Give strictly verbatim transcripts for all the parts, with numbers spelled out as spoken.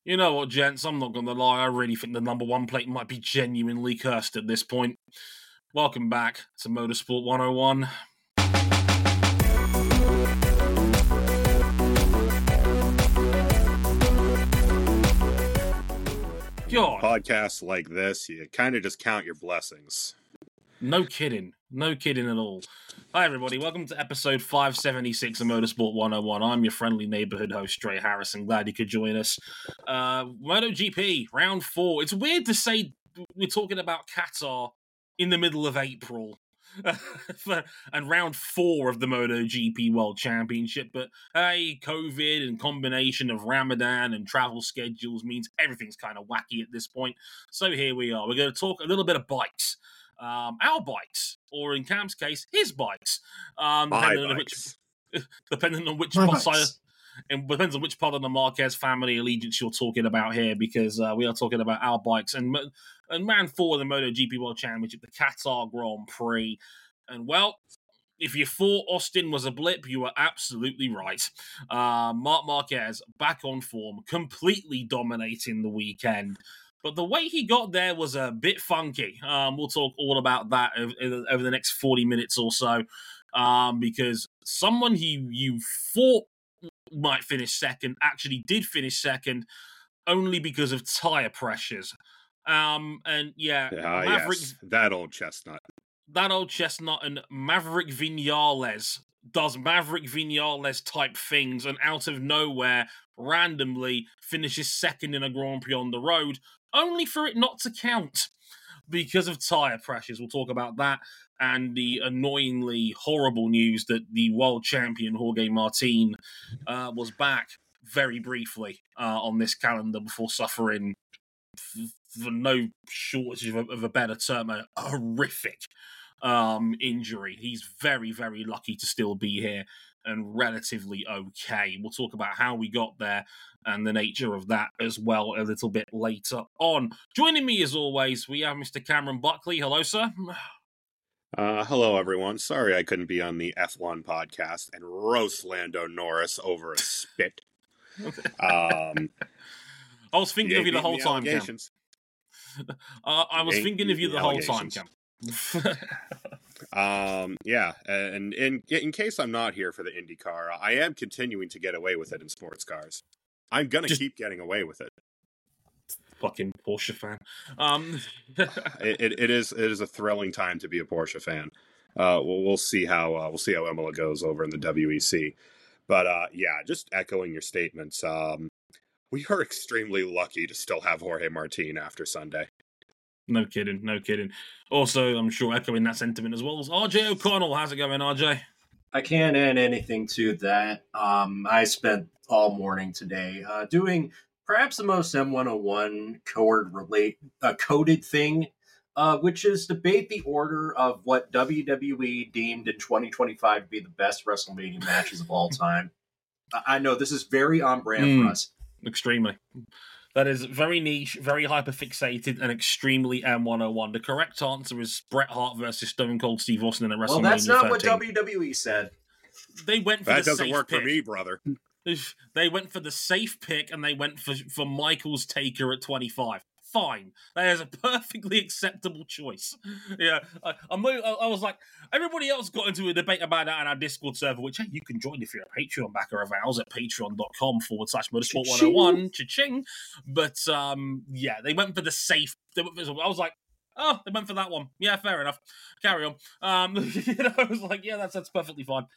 You know what, gents? I'm not going to lie. I really think the number one plate might be genuinely cursed at this point. Welcome back to Motorsport one oh one. God. Podcasts like this, you kind of just count your blessings. No kidding. No kidding at all. Hi, everybody. Welcome to episode five seventy-six of Motorsport one oh one. I'm your friendly neighborhood host, Dre Harrison. Glad you could join us. Uh, MotoGP, round four. It's weird to say we're talking about Qatar in the middle of April. and round four of the MotoGP World Championship. But hey, COVID and combination of Ramadan and travel schedules means everything's kind of wacky at this point. So here we are. We're going to talk a little bit of bikes. Um, our bikes, or in Cam's case, his bikes. Um, depending, on bikes. Which, depending on which My part, bikes. it depends on which part of the Marquez family allegiance you're talking about here, because uh, we are talking about our bikes. And and round four of the MotoGP World Championship, the Qatar Grand Prix. And well, if you thought Austin was a blip, you were absolutely right. Uh, Marc Marquez back on form, completely dominating the weekend. But the way he got there was a bit funky. Um, we'll talk all about that over, over the next forty minutes or so, um, because someone who you thought might finish second actually did finish second only because of tyre pressures. Um, and yeah, Ah, Maverick, yes, that old chestnut. that old chestnut and Maverick Vinales does Maverick Vinales type things, and out of nowhere, randomly finishes second in a Grand Prix on the road, only for it not to count because of tyre pressures. We'll talk about that and the annoyingly horrible news that the world champion Jorge Martin uh, was back very briefly uh, on this calendar before suffering, f- for no shortage of a, of a better term, a horrific um, injury. He's very, very lucky to still be here and relatively okay. We'll talk about how we got there and the nature of that as well a little bit later on. Joining me as always, we have Mister Cameron Buckley. Hello, sir. Uh, hello, everyone. Sorry I couldn't be on the F one podcast and roast Lando Norris over a spit. Um, I was thinking you of you the ain't whole beating time, Cam. allegations. Uh, I was You ain't thinking of you beating the whole time, allegations. Cam. Um, yeah, and in in case I'm not here for the IndyCar, I am continuing to get away with it in sports cars. I'm gonna Just- keep getting away with it. Fucking Porsche fan. Um, It, it. It is it is a thrilling time to be a Porsche fan. Uh, we'll, we'll see how uh, we'll see how Imola goes over in the W E C. But uh, yeah, just echoing your statements. Um, we are extremely lucky to still have Jorge Martin after Sunday. no kidding, no kidding. Also, I'm sure echoing that sentiment as well as R J O'Connell. How's it going, R J? I can't add anything to that. Um, I spent all morning today uh, doing perhaps the most M one oh one code relate uh, coded thing, uh, which is debate the order of what W W E deemed in twenty twenty-five to be the best WrestleMania matches of all time. I I know this is very on brand Mm. for us. Extremely. That is very niche, very hyper-fixated, and extremely M one oh one. The correct answer is Bret Hart versus Stone Cold Steve Austin at WrestleMania Well, that's not what thirteen. W W E said. They went for That the doesn't safe work pick. for me, brother. They went for the safe pick, and they went for, for Michael's Taker at twenty-five. Fine. That is a perfectly acceptable choice. Yeah, I, I'm, I I was like, everybody else got into a debate about that on our Discord server, which, hey, you can join if you're a Patreon backer of ours at patreon.com forward slash motorsport 101. Cha-ching. But, um, yeah, they went for the safe. They went for, I was like, oh, they went for that one. Yeah, fair enough. Carry on. Um, you know, I was like, yeah, that's that's perfectly fine.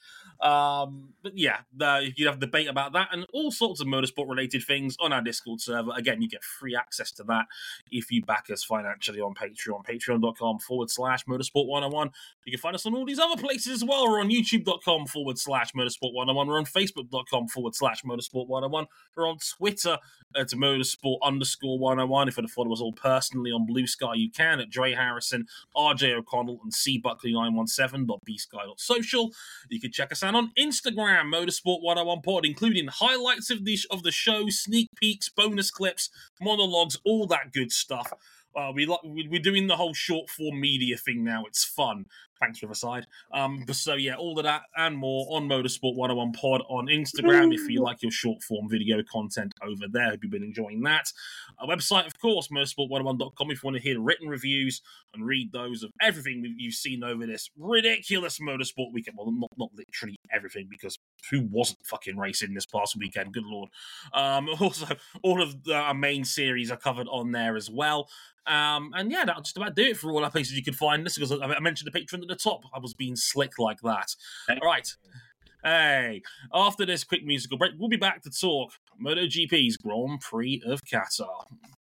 Um, but yeah, the, you'd have a debate about that and all sorts of motorsport related things on our Discord server. Again, you get free access to that if you back us financially on Patreon. Patreon.com forward slash motorsport 101. You can find us on all these other places as well. We're on youtube.com forward slash motorsport 101. We're on facebook.com forward slash motorsport 101. We're on Twitter at motorsport underscore 101. If you want to follow us all personally on Blue Sky, you can at Dre Harrison, R J O'Connell, and C Buckley nine one seven dot b sky dot social. You can check us out on Instagram, Motorsport one oh one Pod, including highlights of the, of the show, sneak peeks, bonus clips, monologues, all that good stuff. Uh, we like we're doing the whole short form media thing now. It's fun. Thanks, Riverside. Um, but so yeah, all of that and more on Motorsport one oh one Pod on Instagram if you like your short form video content over there. Hope you've been enjoying that. Our website, of course, motorsport one oh one dot com if you want to hear written reviews and read those of everything you've seen over this ridiculous motorsport weekend. Well, not, not literally everything, because who wasn't fucking racing this past weekend? Good Lord. Um, also, all of the, our main series are covered on there as well. Um, and yeah, that'll just about do it for all our places you can find this, because I mentioned the Patreon at the top. I was being slick like that. All right. Hey, after this quick musical break, we'll be back to talk MotoGP's Grand Prix of Qatar.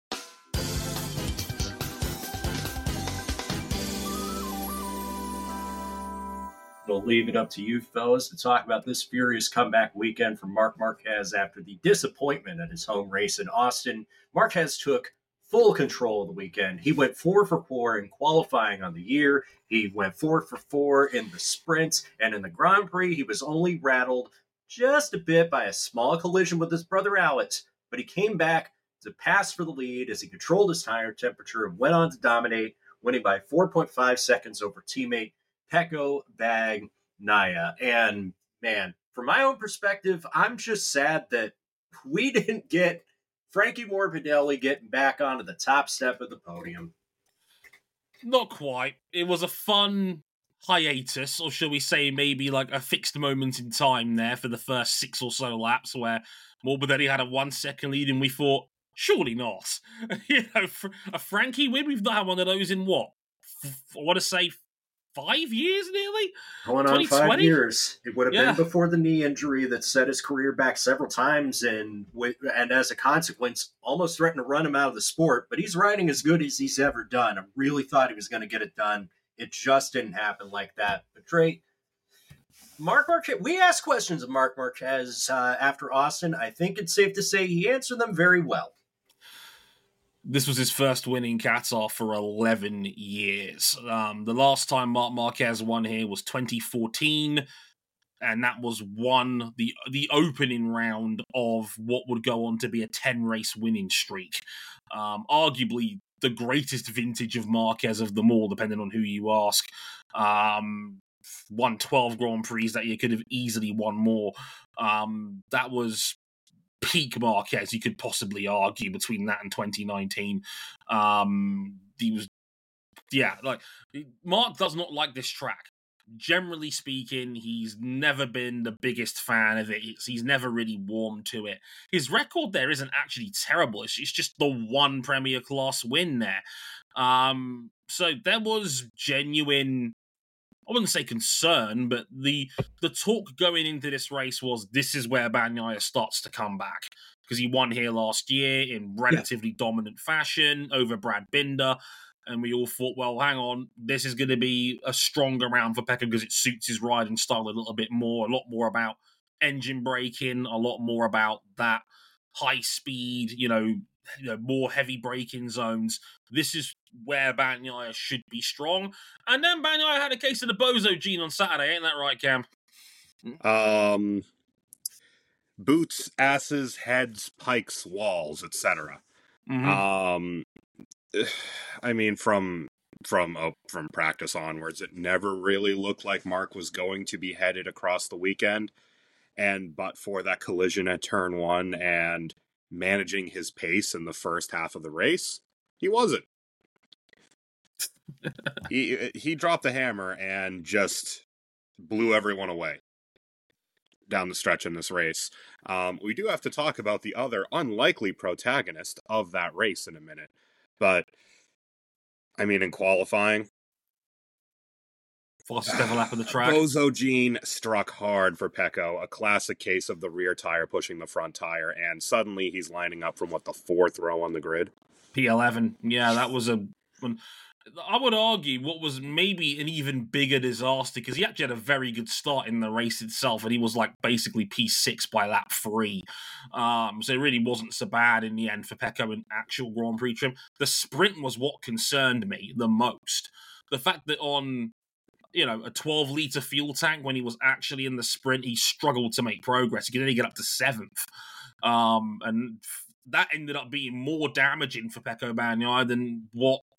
We'll leave it up to you fellas to talk about this furious comeback weekend for Marc Marquez after the disappointment at his home race in Austin. Marquez took full control of the weekend. He went four for four in qualifying on the year. He went four for four in the sprints. And in the Grand Prix, he was only rattled just a bit by a small collision with his brother Alex. But he came back to pass for the lead as he controlled his tire temperature and went on to dominate, winning by four point five seconds over teammate Pecco Bagnaia. And man, from my own perspective, I'm just sad that we didn't get Frankie Morbidelli getting back onto the top step of the podium. Not quite. It was a fun hiatus, or shall we say maybe like a fixed moment in time there for the first six or so laps where Morbidelli had a one second lead and we thought, surely not. you know, a Frankie win, we've not had one of those in what? I want to say five years nearly? Going on five years. It would have yeah. been before the knee injury that set his career back several times and and as a consequence, almost threatened to run him out of the sport. But he's riding as good as he's ever done. I really thought he was going to get it done. It just didn't happen like that. But Trey, Marc Marquez, we asked questions of Marc Marquez uh, after Austin. I think it's safe to say he answered them very well. This was his first win in Qatar for eleven years. Um, the last time Marc Marquez won here was twenty fourteen, and that was won the the opening round of what would go on to be a ten-race winning streak. Um, arguably the greatest vintage of Marquez of them all, depending on who you ask. Um, won twelve Grand Prix that year, could have easily won more. Um, that was peak Marquez, you could possibly argue, between that and twenty nineteen. Um, he was, yeah, like, Mark does not like this track. Generally speaking, he's never been the biggest fan of it. It's, he's never really warmed to it. His record there isn't actually terrible. It's, it's just the one Premier Class win there. Um, so there was genuine, I wouldn't say concern, but the the talk going into this race was this is where Bagnaia starts to come back, because he won here last year in relatively yeah. dominant fashion over Brad Binder, and we all thought, well, hang on, this is going to be a stronger round for Pecco because it suits his riding style a little bit more, a lot more about engine braking, a lot more about that high speed, you know, you know, more heavy braking zones. This is where Bagnaia should be strong. And then Bagnaia had a case of the bozo gene on Saturday, ain't that right, Cam? Um, boots, asses, heads, pikes, walls, et cetera. Mm-hmm. Um, I mean, from from uh, from practice onwards, it never really looked like Mark was going to be headed across the weekend. And but for that collision at turn one and managing his pace in the first half of the race, he wasn't. he he dropped the hammer and just blew everyone away down the stretch in this race. Um, we do have to talk about the other unlikely protagonist of that race in a minute, but I mean, in qualifying, fastest ever lap of the track. Bozo Gene struck hard for Pecco, a classic case of the rear tire pushing the front tire, and suddenly he's lining up from, what, the fourth row on the grid? P eleven. Yeah, that was a... I would argue what was maybe an even bigger disaster, because he actually had a very good start in the race itself, and he was like basically P six by lap three. Um, so it really wasn't so bad in the end for Pecco in actual Grand Prix trim. The sprint was what concerned me the most. The fact that on, you know, a twelve litre fuel tank, when he was actually in the sprint, he struggled to make progress. He could only get up to seventh. Um, and that ended up being more damaging for Pecco Bagnaia than what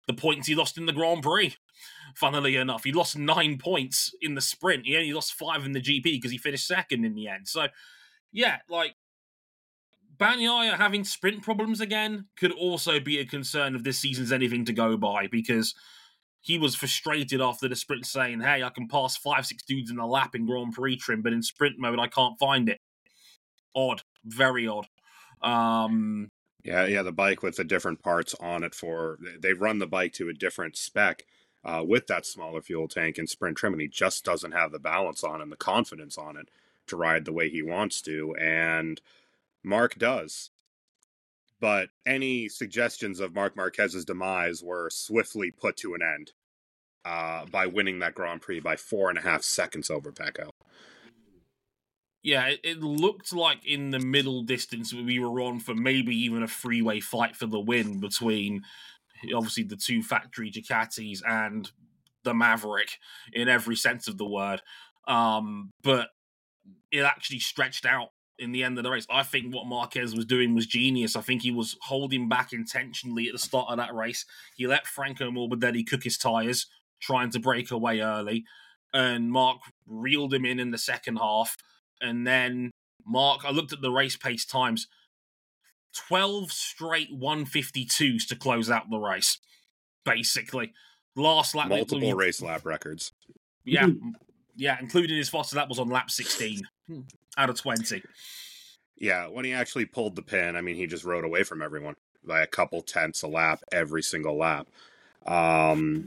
the points he lost in the Grand Prix. Funnily enough, he lost nine points in the sprint. He only lost five in the G P because he finished second in the end. So, yeah, like, Bagnaia having sprint problems again could also be a concern if this season's anything to go by, because he was frustrated after the sprint saying, hey, I can pass five, six dudes in a lap in Grand Prix trim, but in sprint mode, I can't find it. Odd. Very odd. Um, yeah, yeah, the bike with the different parts on it for... They've run the bike to a different spec uh, with that smaller fuel tank and sprint trim, and he just doesn't have the balance on it and the confidence on it to ride the way he wants to, and Marc does. But any suggestions of Marc Marquez's demise were swiftly put to an end uh, by winning that Grand Prix by four and a half seconds over Pecco. Yeah, it, it looked like in the middle distance we were on for maybe even a freeway fight for the win between, obviously, the two factory Ducatis and the Maverick in every sense of the word. Um, but it actually stretched out in the end of the race. I think what Marquez was doing was genius. I think he was holding back intentionally at the start of that race. He let Franco Morbidelli cook his tyres, trying to break away early, and Marc reeled him in in the second half. And then Marc, I looked at the race pace times, twelve straight one fifty-twos to close out the race, basically. Last lap... Multiple race lap records. Yeah, yeah, including his fastest lap was on lap sixteen out of twenty. Yeah, when he actually pulled the pin, I mean, he just rode away from everyone by a couple tenths a lap every single lap. Um,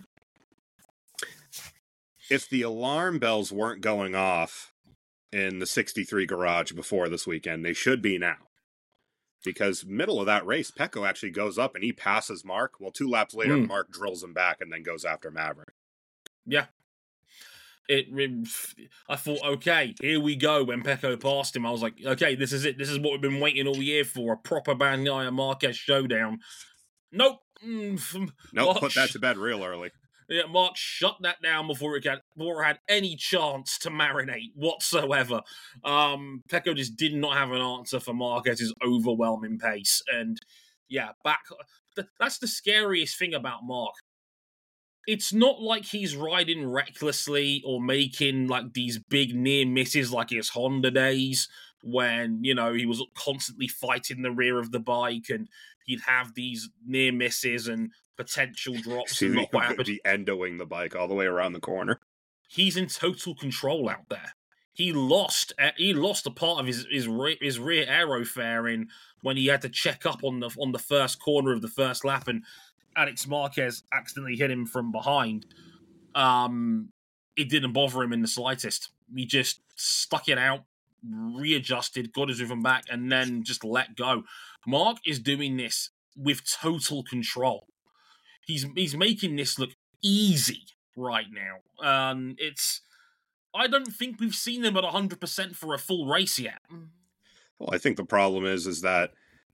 if the alarm bells weren't going off in the sixty-three garage before this weekend, they should be now. Because middle of that race, Pecco actually goes up and he passes Marc. Well, two laps later, mm. Marc drills him back and then goes after Maverick. Yeah. It, it, I thought, okay, here we go. When Pecco passed him, I was like, okay, this is it. This is what we've been waiting all year for, a proper Bagnaia Marquez showdown. Nope. Mm, nope, Marc, put that to bed real early. Yeah, Marc shut that down before it, got, before it had any chance to marinate whatsoever. Um, Pecco just did not have an answer for Marquez's overwhelming pace. And yeah, back. Th- that's the scariest thing about Marc. It's not like he's riding recklessly or making like these big near misses like his Honda days when, you know, he was constantly fighting the rear of the bike and he'd have these near misses and potential drops. See, and not what happened. The endoing the bike all the way around the corner. He's in total control out there. He lost he lost a part of his his, re, his rear aero fairing when he had to check up on the on the first corner of the first lap and Alex Marquez accidentally hit him from behind. Um, it didn't bother him in the slightest. He just stuck it out, readjusted, got his rhythm back, and then just let go. Marc is doing this with total control. He's he's making this look easy right now. Um, it's I don't think we've seen him at one hundred percent for a full race yet. Well, I think the problem is is that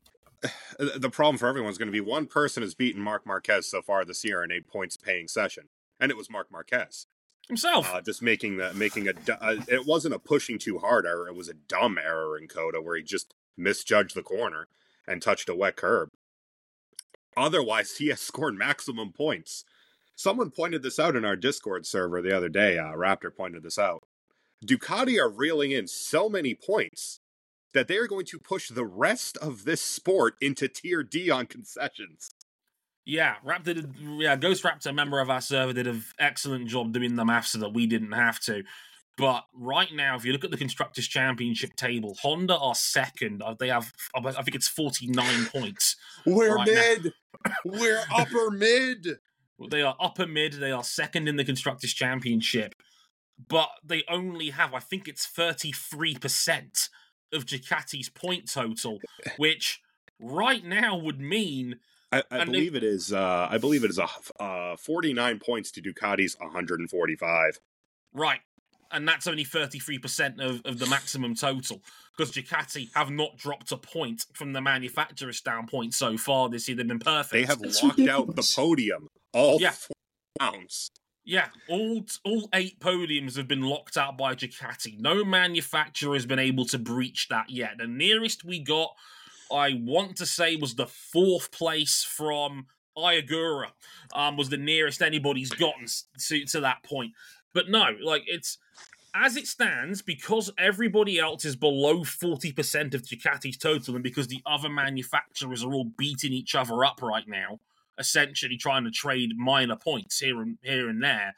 the problem for everyone is going to be one person has beaten Marc Marquez so far this year in a points paying session, and it was Marc Marquez himself. Uh, just making the making a, a it wasn't a pushing too hard error; it was a dumb error in Coda where he just misjudged the corner and touched a wet curb. Otherwise, he has scored maximum points. Someone pointed this out in our Discord server the other day. Uh, Raptor pointed this out. Ducati are reeling in so many points that they are going to push the rest of this sport into Tier D on concessions. Yeah, Raptor did, yeah, Ghost Raptor, a member of our server, did an excellent job doing the maths so that we didn't have to. But right now, if you look at the Constructors' Championship table, Honda are second. They have, I think it's forty-nine points. We're right mid. We're upper mid. They are upper mid. They are second in the Constructors' Championship. But they only have, I think it's thirty-three percent of Ducati's point total, which right now would mean I, I believe they, it is. Uh, I believe it is a uh, forty-nine points to Ducati's one hundred forty-five. Right, and that's only thirty-three percent of, of the maximum total because Ducati have not dropped a point from the manufacturer standpoint so far this year. They've been perfect. They have that's locked ridiculous. out the podium all yeah. four rounds. Yeah, all all eight podiums have been locked out by Ducati. No manufacturer has been able to breach that yet. The nearest we got, I want to say, was the fourth place from Ayagura um, was the nearest anybody's gotten to, to that point. But no, like, it's, as it stands, because everybody else is below forty percent of Ducati's total, and because the other manufacturers are all beating each other up right now, essentially trying to trade minor points here and here and there,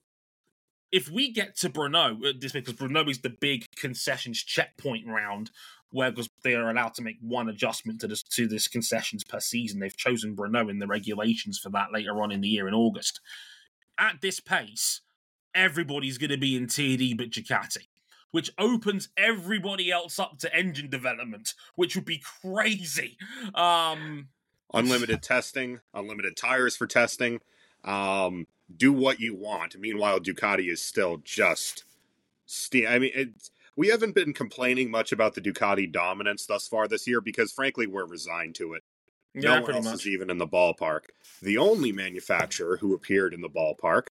if we get to Brno, this because Brno is the big concessions checkpoint round, where because they are allowed to make one adjustment to this to this concessions per season, they've chosen Brno in the regulations for that later on in the year in August. At this pace, everybody's going to be in Tier D but Ducati, which opens everybody else up to engine development, which would be crazy. Um, unlimited testing, unlimited tires for testing. Um, do what you want. Meanwhile, Ducati is still just... Ste- I mean, it's, we haven't been complaining much about the Ducati dominance thus far this year because, frankly, we're resigned to it. Yeah, no one pretty else much. is even in the ballpark. The only manufacturer who appeared in the ballpark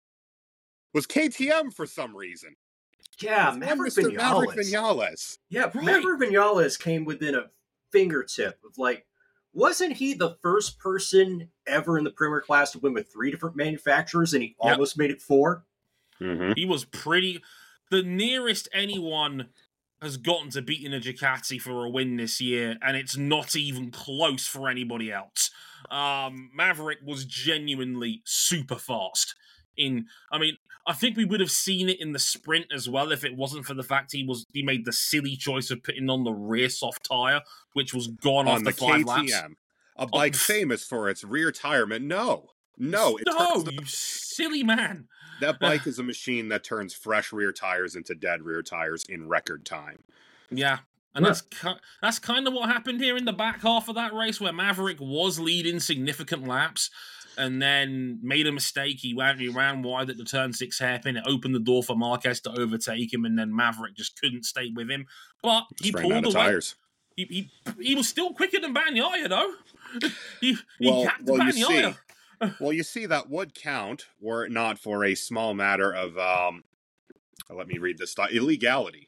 was K T M for some reason. Yeah, It's one Maverick Mister Maverick Vinales. Vinales. Yeah, Right. Maverick Vinales came within a fingertip of, like, wasn't he the first person ever in the Premier class to win with three different manufacturers, and he Yep. almost made it four? Mm-hmm. He was pretty... The nearest anyone has gotten to beating a Ducati for a win this year, and it's not even close for anybody else. Um, Maverick was genuinely super fast. In, I mean, I think we would have seen it in the sprint as well if it wasn't for the fact he was he made the silly choice of putting on the rear soft tire, which was gone On after the five K T M, laps. a bike Oh, famous for its rear tire. Man, no, no, it no, turns the- you silly man. that bike is a machine that turns fresh rear tires into dead rear tires in record time. Yeah. And Yeah. that's ki- that's kind of what happened here in the back half of that race, where Maverick was leading significant laps and then made a mistake. He ran, he ran wide at the turn six hairpin. It opened the door for Marquez to overtake him, and then Maverick just couldn't stay with him. But he Just ran out pulled of away. tires. He, he he was still quicker than Bagnaia, though. he he Well, capped well, you Bagnaia. see, well, you see that would count were it not for a small matter of um. Let me read this stuff. Illegality.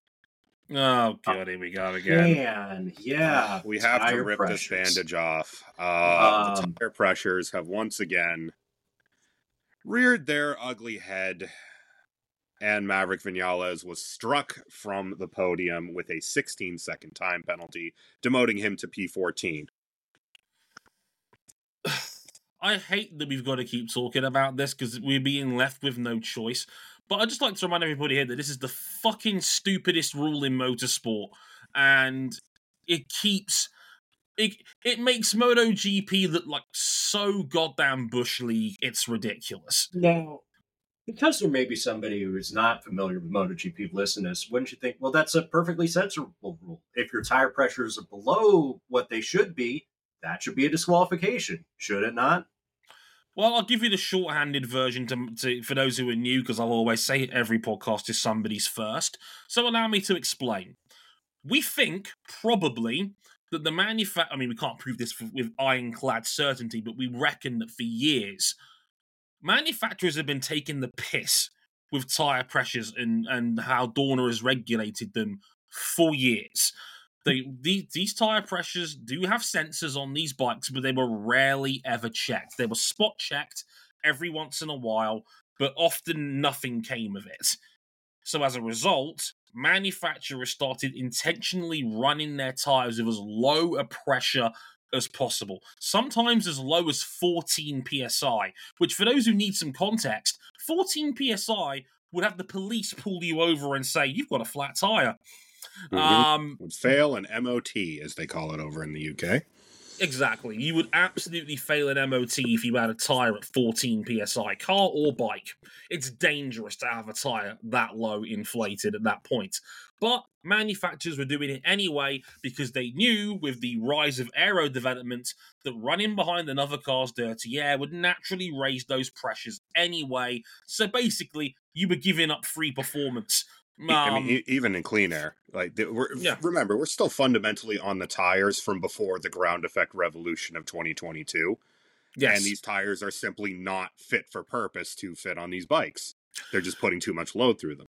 Oh god, here we go again. Man, yeah. We have to tire rip pressures. this bandage off. Uh, the Um, tire pressures have once again reared their ugly head, and Maverick Vinales was struck from the podium with a sixteen second time penalty, demoting him to P fourteen. I hate that we've got to keep talking about this because we're being left with no choice. But I'd just like to remind everybody here that this is the fucking stupidest rule in motorsport. And it keeps... It, it makes MotoGP look like so goddamn Bush League, it's ridiculous. Now, because there may be somebody who is not familiar with MotoGP listeners, wouldn't you think, well, that's a perfectly sensible rule. If your tire pressures are below what they should be, that should be a disqualification, should it not? Well, I'll give you the shorthanded version to, to for those who are new, because I'll always say every podcast is somebody's first. So allow me to explain. We think, probably, that the manufacturer... I mean, we can't prove this with ironclad certainty, but we reckon that for years, manufacturers have been taking the piss with tyre pressures and, and how Dorna has regulated them for years. They, these, these tyre pressures do have sensors on these bikes, but they were rarely ever checked. They were spot checked every once in a while, but often nothing came of it. So as a result, manufacturers started intentionally running their tyres with as low a pressure as possible, sometimes as low as fourteen P S I, which for those who need some context, fourteen P S I would have the police pull you over and say, you've got a flat tyre. Mhm. Um, Would fail an M O T, as they call it over in the U K. Exactly. You would absolutely fail an M O T if you had a tyre at fourteen P S I, car or bike. It's dangerous to have a tyre that low inflated at that point. But manufacturers were doing it anyway because they knew with the rise of aero development that running behind another car's dirty air would naturally raise those pressures anyway. So basically, you were giving up free performance. I Um, mean, e- even in clean air, like the- we're, Yeah. remember, we're still fundamentally on the tires from before the ground effect revolution of twenty twenty-two, yes. and these tires are simply not fit for purpose to fit on these bikes. They're just putting too much load through them.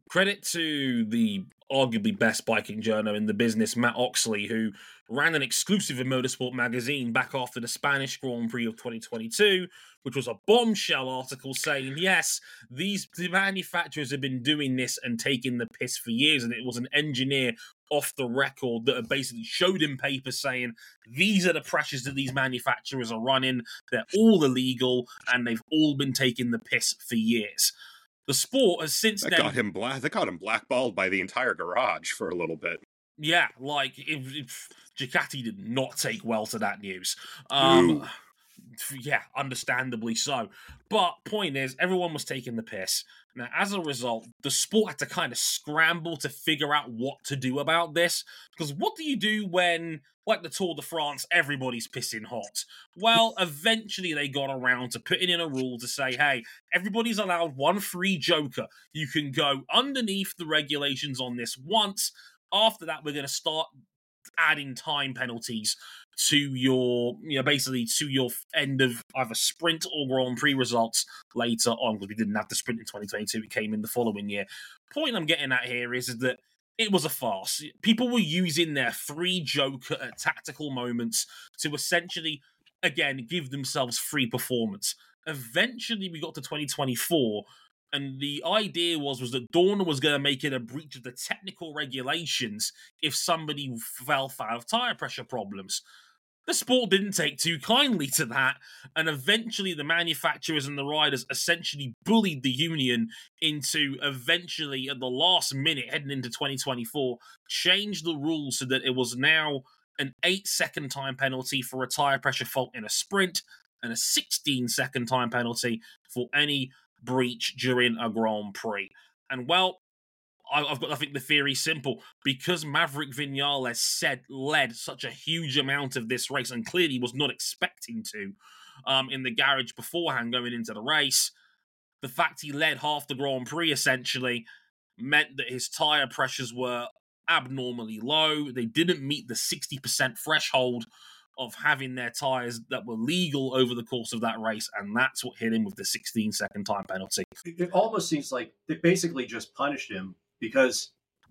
Credit to the arguably best biking journo in the business, Matt Oxley, who ran an exclusive in Motorsport magazine back after the Spanish Grand Prix of twenty twenty-two, which was a bombshell article saying, yes, these the manufacturers have been doing this and taking the piss for years, and it was an engineer off the record that had basically showed him papers saying, these are the pressures that these manufacturers are running, they're all illegal, and they've all been taking the piss for years. The sport has since that then... Got him bla- that got him blackballed by the entire garage for a little bit. Yeah, like, if, if Ducati did not take well to that news. Um, yeah, understandably so. But point is, everyone was taking the piss. Now, as a result, the sport had to kind of scramble to figure out what to do about this. Because what do you do when, like the Tour de France, everybody's pissing hot? Well, eventually they got around to putting in a rule to say, hey, everybody's allowed one free joker. You can go underneath the regulations on this once. After that, we're going to start adding time penalties to your, you know, basically to your end of either sprint or Grand Prix results later on, because we didn't have the sprint in twenty twenty-two, it came in the following year. Point I'm getting at here is, is that it was a farce. People were using their free joker at tactical moments to essentially, again, give themselves free performance. Eventually, we got to twenty twenty-four, and the idea was, was that Dorna was going to make it a breach of the technical regulations if somebody fell foul of tyre pressure problems. The sport didn't take too kindly to that, and eventually the manufacturers and the riders essentially bullied the union into eventually, at the last minute, heading into twenty twenty-four, changed the rules so that it was now an eight-second time penalty for a tyre pressure fault in a sprint, and a sixteen-second time penalty for any breach during a Grand Prix. And well, I've got, I think the theory's simple. Because Maverick Vinales said led such a huge amount of this race and clearly was not expecting to um, in the garage beforehand going into the race, the fact he led half the Grand Prix essentially meant that his tyre pressures were abnormally low. They didn't meet the sixty percent threshold of having their tyres that were legal over the course of that race, and that's what hit him with the sixteen-second time penalty. It almost seems like they basically just punished him because,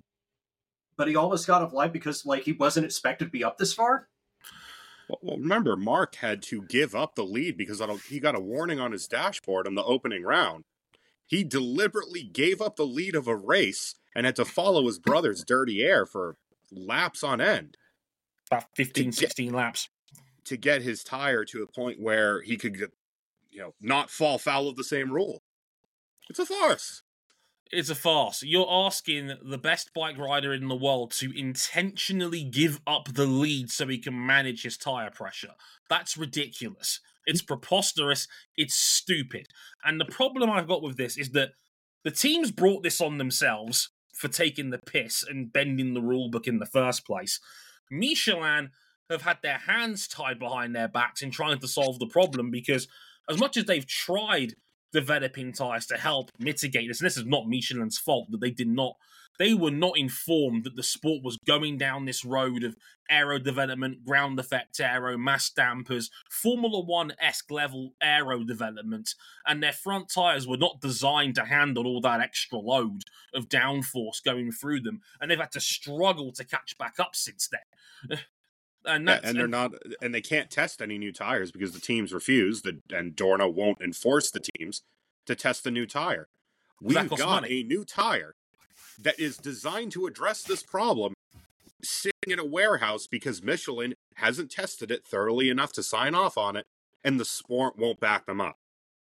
but he almost got off light because, like, he wasn't expected to be up this far. Well, remember, Mark had to give up the lead because he got a warning on his dashboard on the opening round. He deliberately gave up the lead of a race and had to follow his brother's dirty air for laps on end. About fifteen, sixteen laps. To get his tire to a point where he could, get, you know, not fall foul of the same rule. It's a farce. It's a farce. You're asking the best bike rider in the world to intentionally give up the lead so he can manage his tire pressure. That's ridiculous. It's preposterous. It's stupid. And the problem I've got with this is that the teams brought this on themselves for taking the piss and bending the rule book in the first place. Michelin have had their hands tied behind their backs in trying to solve the problem, because as much as they've tried developing tyres to help mitigate this, and this is not Michelin's fault that they did not, they were not informed that the sport was going down this road of aero development, ground effect aero, mass dampers, Formula One-esque level aero development, and their front tyres were not designed to handle all that extra load of downforce going through them, and they've had to struggle to catch back up since then. And, yeah, and they're and, not, and they can't test any new tires because the teams refuse, the, and Dorna won't enforce the teams to test the new tire. We've got money. a new tire that is designed to address this problem, sitting in a warehouse because Michelin hasn't tested it thoroughly enough to sign off on it, and the sport won't back them up.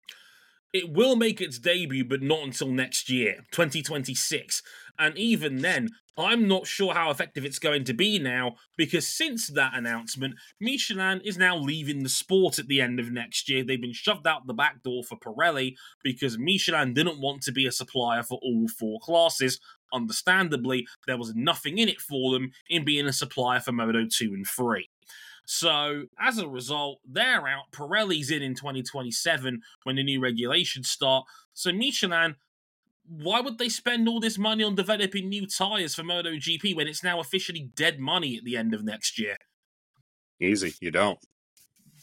It will make its debut, but not until next year, twenty twenty-six. And even then, I'm not sure how effective it's going to be now, because since that announcement, Michelin is now leaving the sport at the end of next year. They've been shoved out the back door for Pirelli because Michelin didn't want to be a supplier for all four classes. Understandably, there was nothing in it for them in being a supplier for Moto two and three. So, as a result, they're out. Pirelli's in in twenty twenty-seven when the new regulations start. So, Michelin, why would they spend all this money on developing new tyres for MotoGP when it's now officially dead money at the end of next year? Easy, you don't.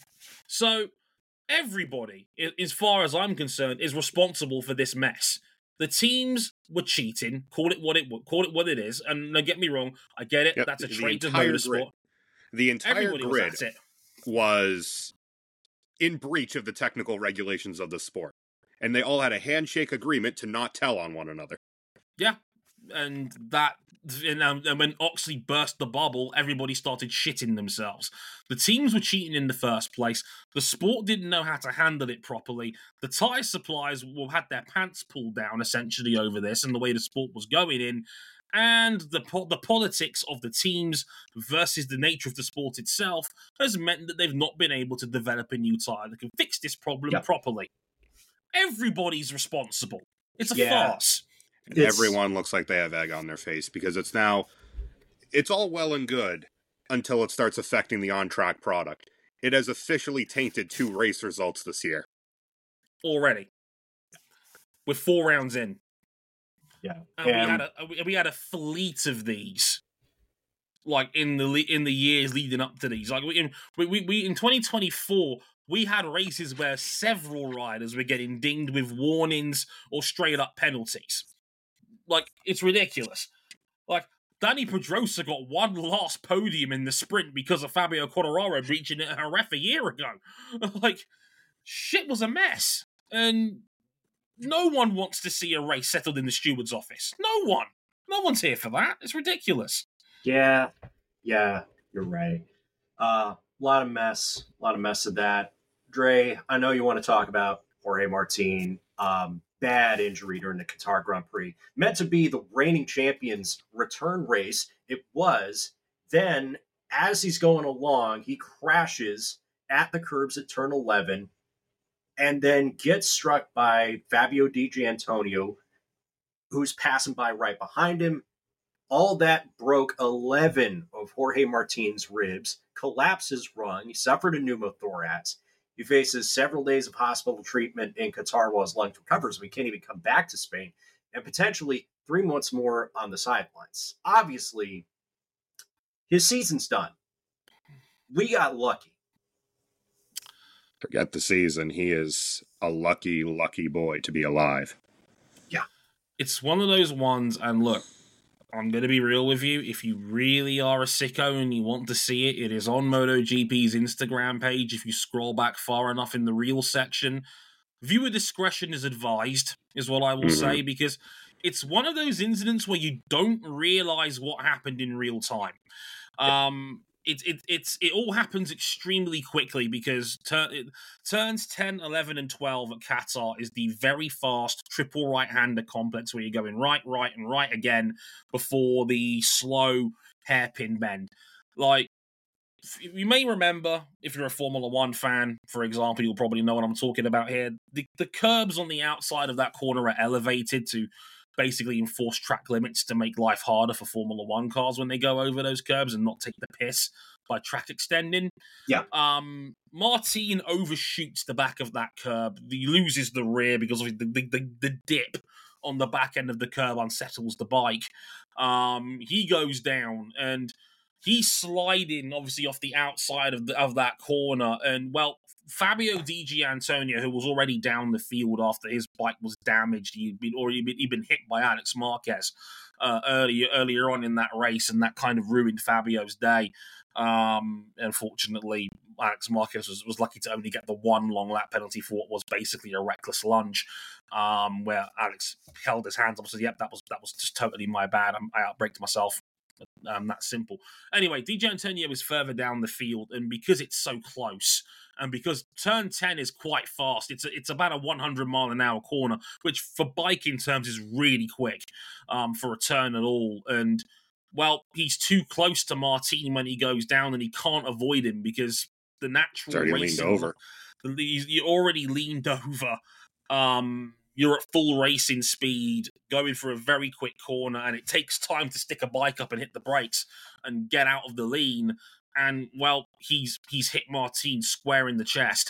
So, everybody, as far as I'm concerned, is responsible for this mess. The teams were cheating. Call it what it call it what it is. And don't get me wrong, I get it. Yep, That's a the trait of entire motorsport. grid. The entire Everybody grid was at it. was in breach of the technical regulations of the sport. And they all had a handshake agreement to not tell on one another. Yeah. And that, and, um, and when Oxley burst the bubble, everybody started shitting themselves. The teams were cheating in the first place. The sport didn't know how to handle it properly. The tyre suppliers will had their pants pulled down essentially over this and the way the sport was going in. And the po- the politics of the teams versus the nature of the sport itself has meant that they've not been able to develop a new tyre that can fix this problem Yep. properly. Everybody's responsible. It's a Yeah. farce. And It's- everyone looks like they have egg on their face because it's now, it's all well and good until it starts affecting the on-track product. It has officially tainted two race results this year. Already. We're four rounds in. Yeah. And we And- had a we- we had a fleet of these, like in the le- in the years leading up to these. Like we in we, we, we in twenty twenty-four, we had races where several riders were getting dinged with warnings or straight up penalties. Like it's ridiculous. Like Danny Pedrosa got one last podium in the sprint because of Fabio Quartararo breaching it at her ref a year ago. Like shit was a mess, and no one wants to see a race settled in the steward's office. No one. No one's here for that. It's ridiculous. Yeah, yeah, you're right. A uh, lot of mess, a lot of mess of that. Dre, I know you want to talk about Jorge Martin. Um, bad injury during the Qatar Grand Prix. Meant to be the reigning champion's return race. It was. Then, as he's going along, he crashes at the curbs at turn eleven and then gets struck by Fabio Di Gianantonio, who's passing by right behind him. All that broke eleven of Jorge Martin's ribs, collapsed his rung, he suffered a pneumothorax. He faces several days of hospital treatment in Qatar while his lung recovers. We can't even come back to Spain, and potentially three months more on the sidelines. Obviously, his season's done. We got lucky. Forget the season. He is a lucky, lucky boy to be alive. It's one of those ones, and look, I'm going to be real with you. If you really are a sicko and you want to see it, it is on MotoGP's Instagram page. If you scroll back far enough in the reel section, viewer discretion is advised, is what I will Mhm. say, because it's one of those incidents where you don't realize what happened in real time. Um, it, it, it's, it all happens extremely quickly because tur- it, turns ten, eleven, and twelve at Qatar is the very fast triple right-hander complex where you're going right, right, and right again before the slow hairpin bend. Like, you may remember, if you're a Formula One fan, for example, you'll probably know what I'm talking about here. The, the curbs on the outside of that corner are elevated to basically enforce track limits to make life harder for Formula One cars when they go over those curbs and not take the piss by track extending. Yeah. Um, Martin overshoots the back of that curb. He loses the rear because of the, the, the, the dip on the back end of the curb unsettles the bike. Um, he goes down and he's sliding obviously off the outside of the, of that corner, and well, Fabio Di Gianantonio, who was already down the field after his bike was damaged, he'd been already been, he'd been hit by Alex Marquez uh, earlier earlier on in that race, and that kind of ruined Fabio's day. Um, unfortunately, Alex Marquez was, was lucky to only get the one long lap penalty for what was basically a reckless lunge, um, where Alex held his hands up and said, "Yep, that was that was just totally my bad. I'm, I outbraked myself." Um, that's simple. Anyway, Di Gianantonio is further down the field, and because it's so close, and because turn ten is quite fast, it's a, it's about a one hundred mile an hour corner, which for biking terms is really quick um, for a turn at all. And well, he's too close to Martin when he goes down, and he can't avoid him because the natural It's already leaned racing, over. he's you already leaned over. Um, you're at full racing speed, going for a very quick corner, and it takes time to stick a bike up and hit the brakes and get out of the lean. And well, he's he's hit Martin square in the chest.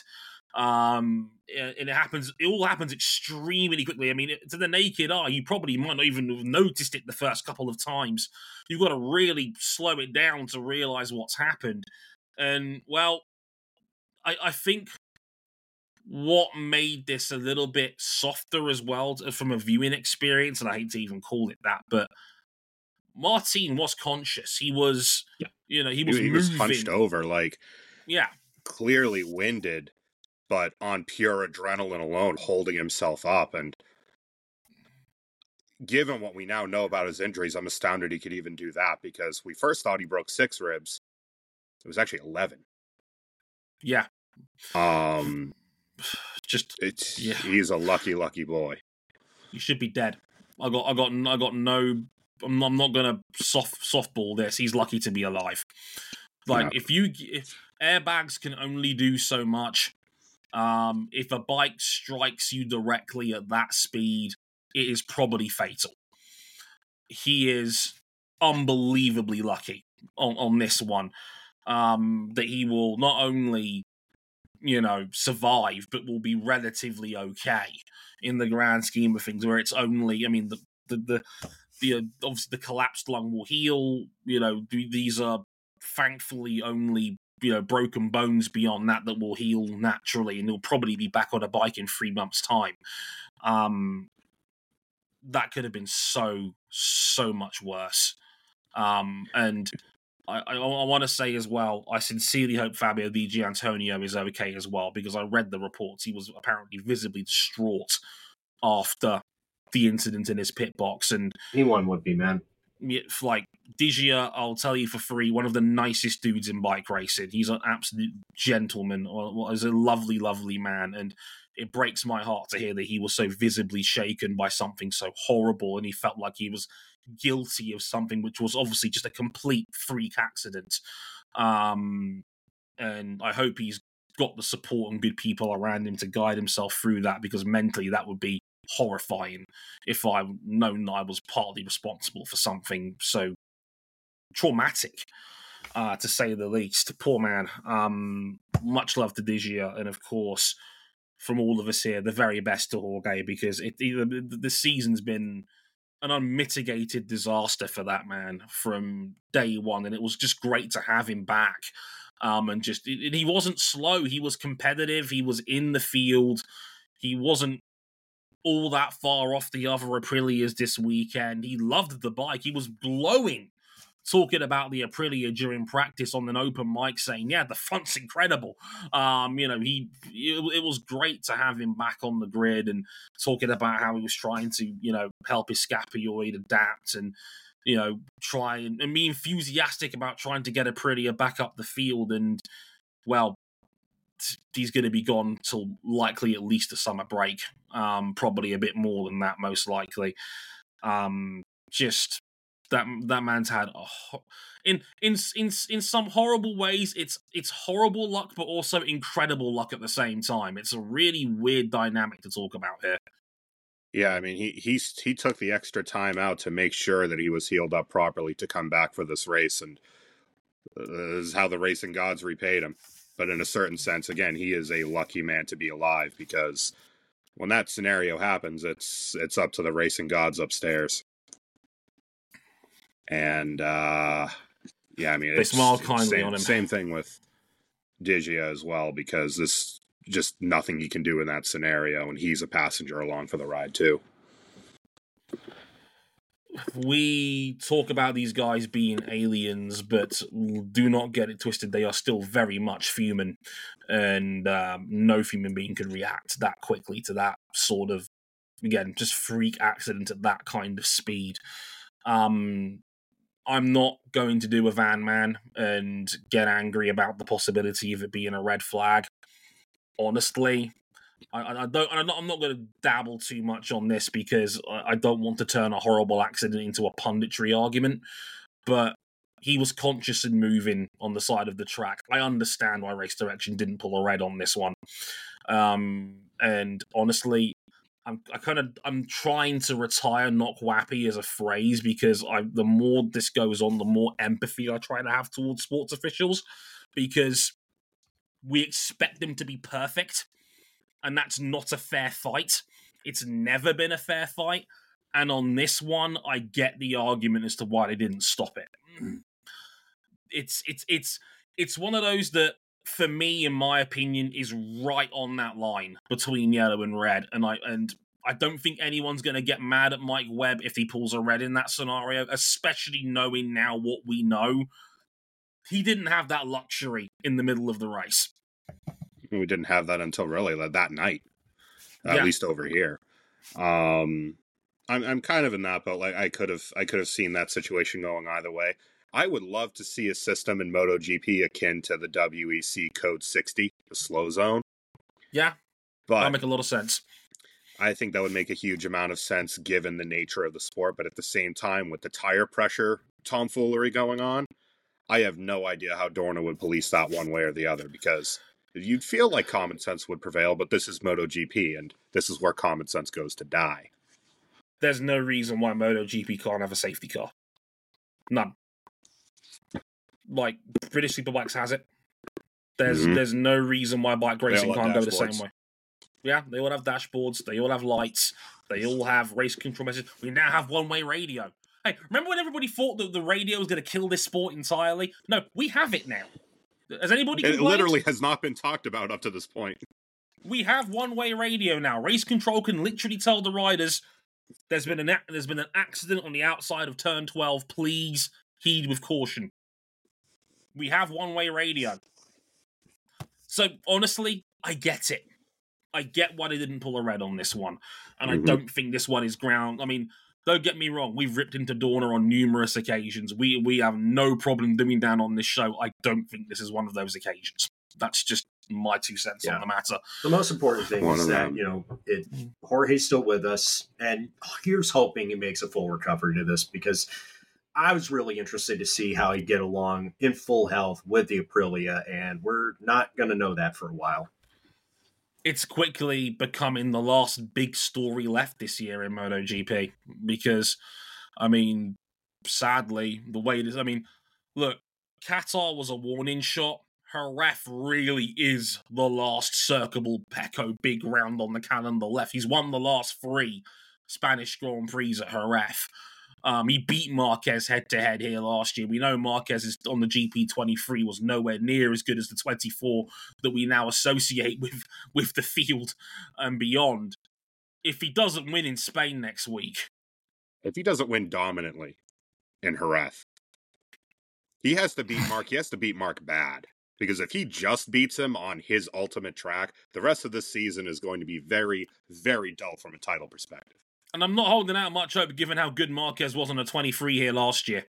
Um, and it happens. It all happens extremely quickly. I mean, to the naked eye, you probably might not even have noticed it the first couple of times. You've got to really slow it down to realize what's happened. And well, I, I think what made this a little bit softer as well from a viewing experience, and I hate to even call it that, but Martin was conscious. He was, yeah. you know, he was he, he moving. was hunched over, like, yeah, clearly winded, but on pure adrenaline alone, holding himself up. And given what we now know about his injuries, I'm astounded he could even do that, because we first thought he broke six ribs. It was actually eleven. Yeah. Um, just it's yeah. He's a lucky, lucky boy. He should be dead. I got, I got, I got no. I'm not, I'm not gonna soft softball this. He's lucky to be alive. Like, Yeah. if you, if airbags can only do so much, um, if a bike strikes you directly at that speed, it is probably fatal. He is unbelievably lucky on, on this one, um, that he will not only, you know, survive, but will be relatively okay in the grand scheme of things, where it's only, I mean, the, the, the, the uh, obviously the collapsed lung will heal, you know, these are thankfully only, you know, broken bones beyond that that will heal naturally, and he'll probably be back on a bike in three months' time. Um, that could have been so, so much worse. Um, and I, I, I want to say as well, I sincerely hope Fabio Di Gianantonio is okay as well, because I read the reports. He was apparently visibly distraught after the incident in his pit box. And anyone would be, man. Like, Digia, I'll tell you for free, one of the nicest dudes in bike racing. He's an absolute gentleman. Well, he's a lovely, lovely man. And it breaks my heart to hear that he was so visibly shaken by something so horrible, and he felt like he was guilty of something which was obviously just a complete freak accident. Um, and I hope he's got the support and good people around him to guide himself through that, because mentally that would be horrifying if I known that I was partly responsible for something so traumatic, uh, to say the least. Poor man. Um, much love to Digia, and of course, from all of us here, the very best to Jorge, because it, it the season's been an unmitigated disaster for that man from day one, and it was just great to have him back. Um, and just and he wasn't slow; he was competitive. He was in the field. He wasn't all that far off the other Aprilias this weekend. He loved the bike. He was glowing talking about the Aprilia during practice on an open mic, saying, yeah, the front's incredible. Um, you know, he it, it was great to have him back on the grid, and talking about how he was trying to, you know, help his scaphoid adapt, and, you know, try and, and be enthusiastic about trying to get Aprilia back up the field. And, well, he's going to be gone till likely at least the summer break. Um, probably a bit more than that, most likely. Um, just that that man's had a, in in in in some horrible ways, it's it's horrible luck, but also incredible luck at the same time. It's a really weird dynamic to talk about here. Yeah, I mean, he he's he took the extra time out to make sure that he was healed up properly to come back for this race, and uh, this is how the racing gods repaid him. But in a certain sense, again, he is a lucky man to be alive, because when that scenario happens, it's it's up to the racing gods upstairs. And uh, yeah, I mean, they it's, smile it's kindly same, on him. Same thing with Digia as well, because this just nothing he can do in that scenario, and he's a passenger along for the ride too. We talk about these guys being aliens, but do not get it twisted. They are still very much human, and um, no human being can react that quickly to that sort of, again, just freak accident at that kind of speed. Um, I'm not going to do a Van Man and get angry about the possibility of it being a red flag. Honestly, I, I don't. I'm not, I'm not going to dabble too much on this, because I don't want to turn a horrible accident into a punditry argument. But he was conscious and moving on the side of the track. I understand why Race Direction didn't pull a red on this one. Um, and honestly, I'm I kind of I'm trying to retire "knock wappy" as a phrase, because I the more this goes on, the more empathy I try to have towards sports officials, because we expect them to be perfect. And that's not a fair fight. It's never been a fair fight. And on this one, I get the argument as to why they didn't stop it. It's it's it's it's one of those that for me, in my opinion, is right on that line between yellow and red. And I and I don't think anyone's going to get mad at Mike Webb if he pulls a red in that scenario, especially knowing now what we know. He didn't have that luxury in the middle of the race. We didn't have that until really that night, at Yeah. least over here. Um, I'm I'm kind of in that boat. Like I could have I could have seen that situation going either way. I would love to see a system in MotoGP akin to the W E C Code sixty, the slow zone. Yeah, but that'll make a lot of sense. I think that would make a huge amount of sense given the nature of the sport. But at the same time, with the tire pressure tomfoolery going on, I have no idea how Dorna would police that one way or the other, because you'd feel like common sense would prevail, but this is MotoGP, and this is where common sense goes to die. There's no reason why MotoGP can't have a safety car. None. Like, British Superbikes has it. There's Mhm. there's no reason why bike racing all have can't go the same dashboards. way. Yeah, they all have dashboards. They all have lights. They all have race control messages. We now have one-way radio. Hey, remember when everybody thought that the radio was going to kill this sport entirely? No, we have it now. Has anybody It complained? literally has not been talked about up to this point. We have one-way radio now. Race control can literally tell the riders there's been an ac- there's been an accident on the outside of turn twelve. Please heed with caution. We have one-way radio. So honestly, I get it. I get why they didn't pull a red on this one, and Mhm. I don't think this one is ground. I mean, don't get me wrong. We've ripped into Dorna on numerous occasions. We we have no problem doing that on this show. I don't think this is one of those occasions. That's just my two cents Yeah. on the matter. The most important thing One is of that, them. you know, it, Jorge's still with us, and here's hoping he makes a full recovery to this, because I was really interested to see how he'd get along in full health with the Aprilia, and we're not going to know that for a while. It's quickly becoming the last big story left this year in MotoGP because, I mean, sadly, the way it is, I mean, look, Qatar was a warning shot. Jerez really is the last circable Pecco big round on the calendar left. He's won the last three Spanish Grand Prix at Jerez. Um, he beat Marquez head-to-head here last year. We know Marquez is on the G P twenty-three was nowhere near as good as the twenty-four that we now associate with, with the field and beyond. If he doesn't win in Spain next week... If he doesn't win dominantly in Jerez, he has to beat Mark. He has to beat Mark bad. Because if he just beats him on his ultimate track, the rest of this season is going to be very, very dull from a title perspective. And I'm not holding out much hope given how good Marquez was on a twenty-three here last year.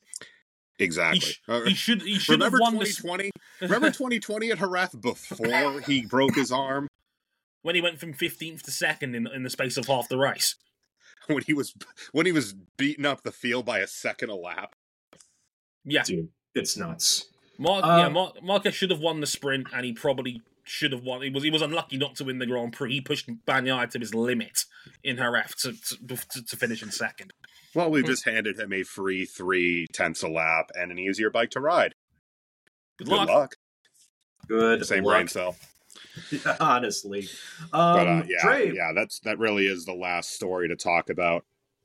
Exactly. He, sh- Uh, he should he should remember have won twenty twenty? Remember twenty twenty at Jerez before he broke his arm? when he went from fifteenth to second in, in the space of half the race. When he was when he was beating up the field by a second a lap? Yeah. Dude, it's nuts. Mar- Uh, yeah, Mar- Marquez should have won the sprint, and he probably should have won. He was he was unlucky not to win the Grand Prix. He pushed Bagnaia to his limit in Jerez to, to, to, to finish in second. Well, we've just handed him a free three tenths a lap and an easier bike to ride. Good, Good luck. luck. Good Same luck. brain cell. Honestly. Um, But uh, yeah, Dre, yeah, that's that really is the last story to talk about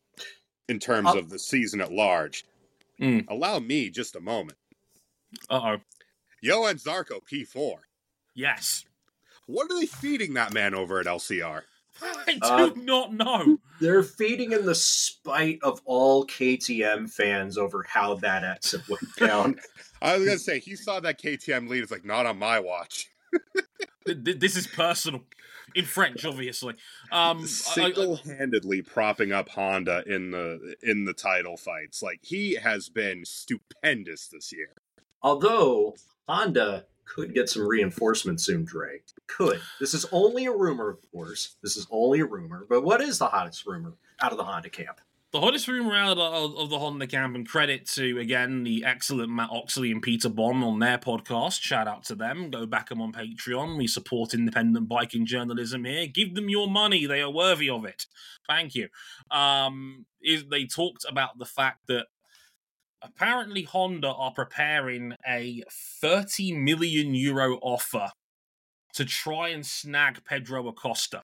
in terms I'll- of the season at large. Mm. Allow me just a moment. Uh-oh. Johan Zarco P four. Yes. What are they feeding that man over at L C R? I do Uh, not know. they're feeding in the spite of all K T M fans over how that exit went down. I was gonna say he saw that K T M lead. It's like not on my watch. Th- th- This is personal. In French, obviously. Um, I- I- Single-handedly propping up Honda in the in the title fights. Like he has been stupendous this year. Although Honda could get some reinforcement soon, Dre. Could. This is only a rumor, of course. This is only a rumor. But what is the hottest rumor out of the Honda camp? The hottest rumor out of, of the Honda camp, and credit to, again, the excellent Matt Oxley and Peter Bond on their podcast. Shout out to them. Go back them on Patreon. We support independent biking journalism here. Give them your money. They are worthy of it. Thank you. Um, is They talked about the fact that apparently Honda are preparing a thirty million euro offer to try and snag Pedro Acosta.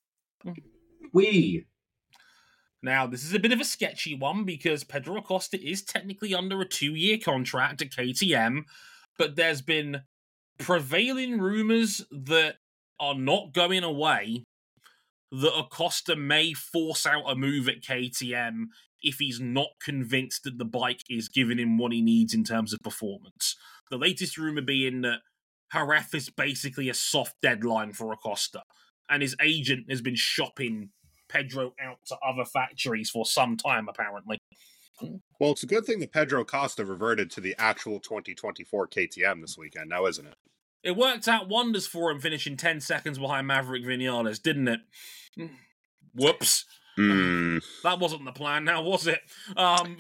We. Now, this is a bit of a sketchy one because Pedro Acosta is technically under a two-year contract at K T M, but there's been prevailing rumors that are not going away that Acosta may force out a move at K T M if he's not convinced that the bike is giving him what he needs in terms of performance. The latest rumor being that Jerez is basically a soft deadline for Acosta, and his agent has been shopping Pedro out to other factories for some time, apparently. Well, it's a good thing that Pedro Acosta reverted to the actual twenty twenty-four K T M this weekend, now isn't it? It worked out wonders for him, finishing ten seconds behind Maverick Vinales, didn't it? Whoops. Mm. That wasn't the plan now, was it? Um,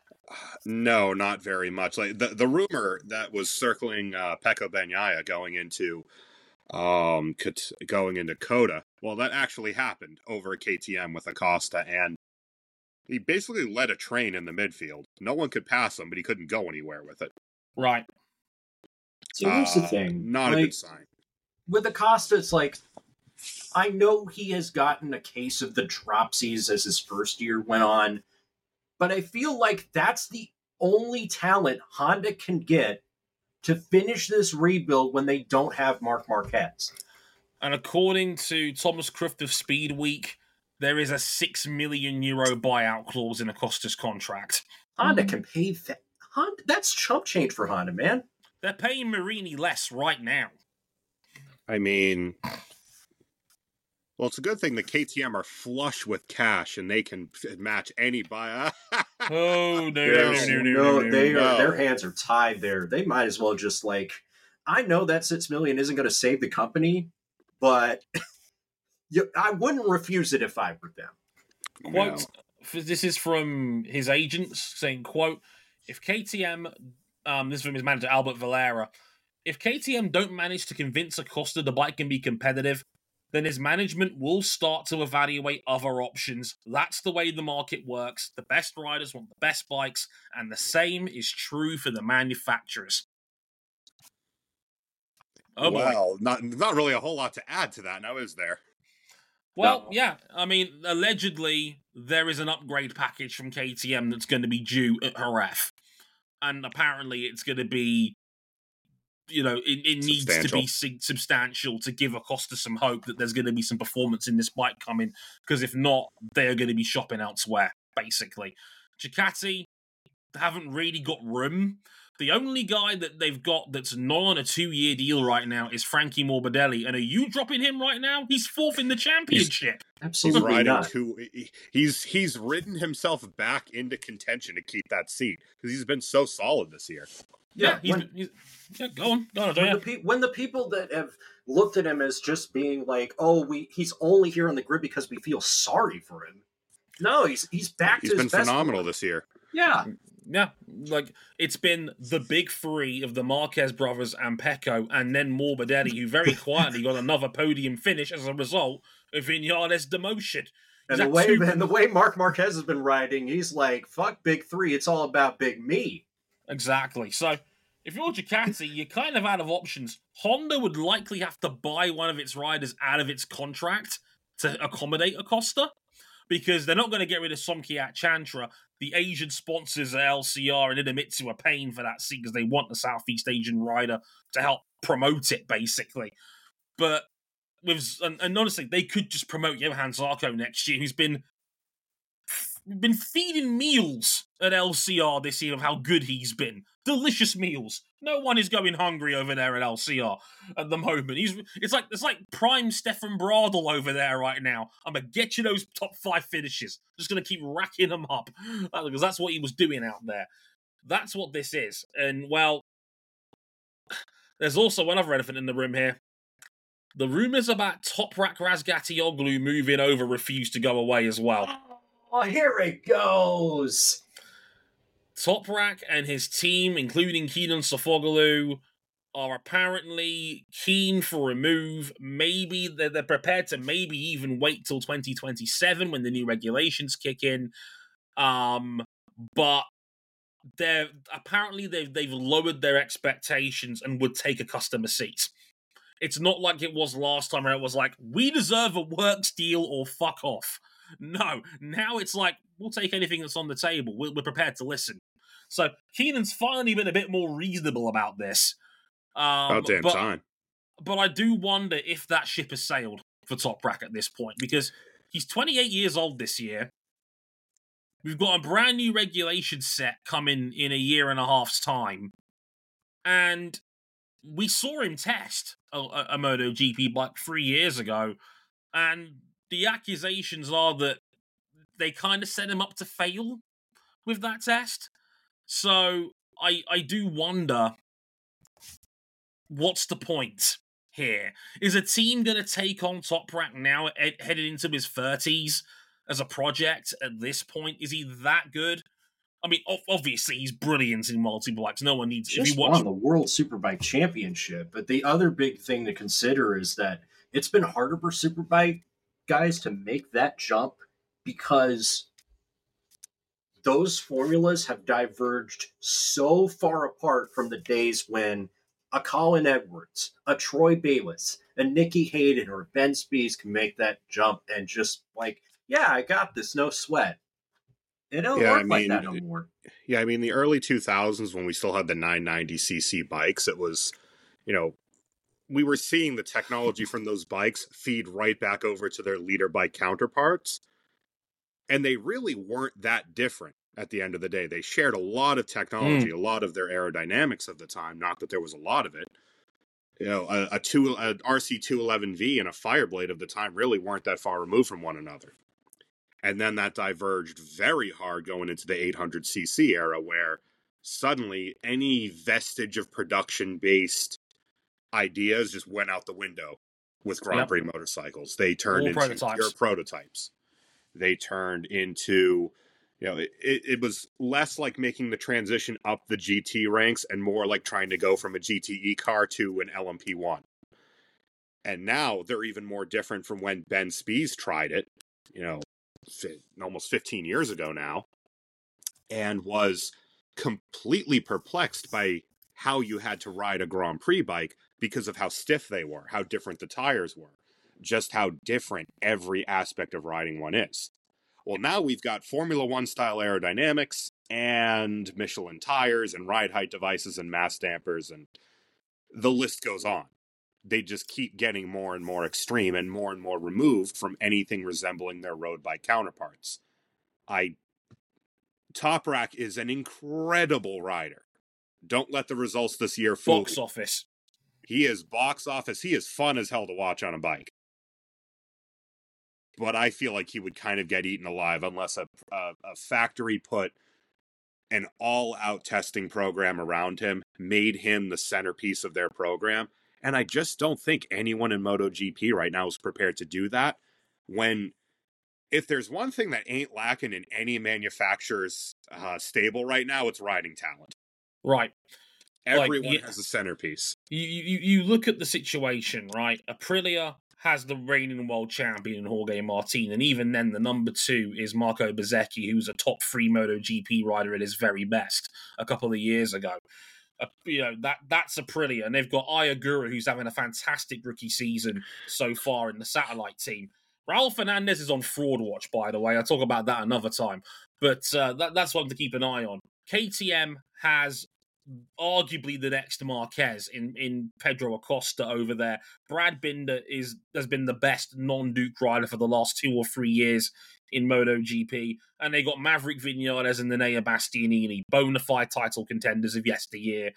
no, not very much. Like the, the rumor that was circling uh, Pecco Bagnaia going into um, going into Coda, well, that actually happened over at K T M with Acosta, and he basically led a train in the midfield. No one could pass him, but he couldn't go anywhere with it. Right. So here's the Uh, thing. Not like, a good sign. With Acosta, it's like, I know he has gotten a case of the dropsies as his first year went on, but I feel like that's the only talent Honda can get to finish this rebuild when they don't have Marc Marquez. And according to Thomas Croft of Speed Week, there is a six million euro buyout clause in Acosta's contract. Honda can pay that. Honda, that's chump change for Honda, man. They're paying Marini less right now. I mean, well, it's a good thing the K T M are flush with cash and they can f- match any buy. Oh, no, Yes, no, no, no, no, no, they no. are, their hands are tied there. They might as well just like, I know that six million isn't going to save the company, but you, I wouldn't refuse it if I were them. Quote, f- this is from his agents saying, quote, if K T M, um, this is from his manager, Albert Valera, if K T M don't manage to convince Acosta the bike can be competitive, then his management will start to evaluate other options. That's the way the market works. The best riders want the best bikes, and the same is true for the manufacturers. Oh, boy. Well, not not really a whole lot to add to that now, is there? Well, No. yeah. I mean, allegedly, there is an upgrade package from K T M that's going to be due at Jerez. And apparently it's going to be, you know, it, it needs to be sig- substantial to give Acosta some hope that there's going to be some performance in this bike coming. Because if not, they're going to be shopping elsewhere, basically. Ducati haven't really got room. The only guy that they've got that's not on a two-year deal right now is Frankie Morbidelli. And are you dropping him right now? He's fourth in the championship. He's Absolutely riding not. two. He's he's ridden himself back into contention to keep that seat because he's been so solid this year. Yeah, Yeah, he's, when- he's, yeah go on. Go on, When Andrea. the, pe- when the people that have looked at him as just being like, "Oh, we he's only here on the grid because we feel sorry for him," no, he's he's back He's to been his best phenomenal form. this year. Yeah, Yeah, like, it's been the big three of the Marquez brothers and Pecco, and then Morbidelli, who very quietly got another podium finish as a result of Vinales' demotion. and Is the that way too- and the way Mark Marquez has been riding, he's like, "Fuck Big Three, it's all about Big Me." Exactly. So, if you're Ducati, you're kind of out of options. Honda would likely have to buy one of its riders out of its contract to accommodate Acosta, because they're not going to get rid of Somkiat Chantra. The Asian sponsors at L C R and Idemitsu are paying for that seat because they want the Southeast Asian rider to help promote it, basically. But with and, and honestly, they could just promote Johan Zarco next year, who's been been feeding meals at L C R this year of how good he's been. Delicious meals. No one is going hungry over there at L C R at the moment. He's it's like it's like prime Stefan Bradl over there right now. I'm gonna get you those top five finishes. Just gonna keep racking them up because that's what he was doing out there. That's what this is. And well, there's also another elephant in the room here. The rumors about Toprak Razgatioglu moving over refuse to go away as well. Oh, here it goes. Toprak and his team, including Kenan Sofoglou, are apparently keen for a move. Maybe they're, they're prepared to maybe even wait till twenty twenty-seven when the new regulations kick in. Um, but they're apparently they've they've lowered their expectations and would take a customer seat. It's not like it was last time where it was like, we deserve a works deal or fuck off. No, now it's like, we'll take anything that's on the table. We're, we're prepared to listen. So Keenan's finally been a bit more reasonable about this. Um, About damn but, time. But I do wonder if that ship has sailed for Toprak at this point, because he's twenty-eight years old this year. We've got a brand new regulation set coming in a year and a half's time. And we saw him test a, a MotoGP bike three years ago. And the accusations are that they kind of set him up to fail with that test. So I I do wonder, what's the point here? Is a team going to take on Toprak now, ed- headed into his thirties as a project at this point? Is he that good? I mean, obviously he's brilliant in multi-bikes. No one needs... Just if you watch... won the World Superbike Championship. But the other big thing to consider is that it's been harder for Superbike guys to make that jump because those formulas have diverged so far apart from the days when a Colin Edwards, a Troy Bayliss, a Nicky Hayden, or a Ben Spies can make that jump and just like, yeah, I got this, no sweat. It don't Yeah, work I mean, like that no more. Yeah, I mean, the early two thousands when we still had the nine ninety c c bikes, it was, you know, we were seeing the technology from those bikes feed right back over to their leader bike counterparts. And they really weren't that different at the end of the day. They shared a lot of technology, mm. a lot of their aerodynamics of the time, not that there was a lot of it. You know, a, a, two, a R C two eleven V and a Fireblade of the time really weren't that far removed from one another. And then that diverged very hard going into the eight hundred c c era, where suddenly any vestige of production-based ideas just went out the window with Grand yep. Prix motorcycles. They turned All into prototypes. pure prototypes. They turned into, you know, it, it was less like making the transition up the G T ranks and more like trying to go from a G T E car to an L M P one. And now they're even more different from when Ben Spies tried it, you know, almost fifteen years ago now, and was completely perplexed by how you had to ride a Grand Prix bike because of how stiff they were, how different the tires were, just how different every aspect of riding one is. Well, now we've got Formula One style aerodynamics and Michelin tires and ride height devices and mass dampers, and the list goes on. They just keep getting more and more extreme and more and more removed from anything resembling their road bike counterparts. I Toprak is an incredible rider. Don't let the results this year fool Box you. office. He is box office. He is fun as hell to watch on a bike. But I feel like he would kind of get eaten alive unless a, a, a factory put an all-out testing program around him, made him the centerpiece of their program. And I just don't think anyone in MotoGP right now is prepared to do that. When, if there's one thing that ain't lacking in any manufacturer's uh, stable right now, it's riding talent. Right. Everyone like, has a centerpiece. You, you you look at the situation, right? Aprilia has the reigning world champion Jorge Martin, and even then the number two is Marco Bezzecchi, who's a top three MotoGP rider at his very best a couple of years ago. Uh, you know, that that's Aprilia, and they've got Ayagura, who's having a fantastic rookie season so far in the satellite team. Raul Fernandez is on fraud watch, by the way. I'll talk about that another time. But uh, that, that's one to keep an eye on. K T M has arguably the next Marquez in, in Pedro Acosta over there. Brad Binder is has been the best non-Duke rider for the last two or three years in MotoGP. And they got Maverick Vinales and Nenea Bastianini, bona fide title contenders of yesteryear.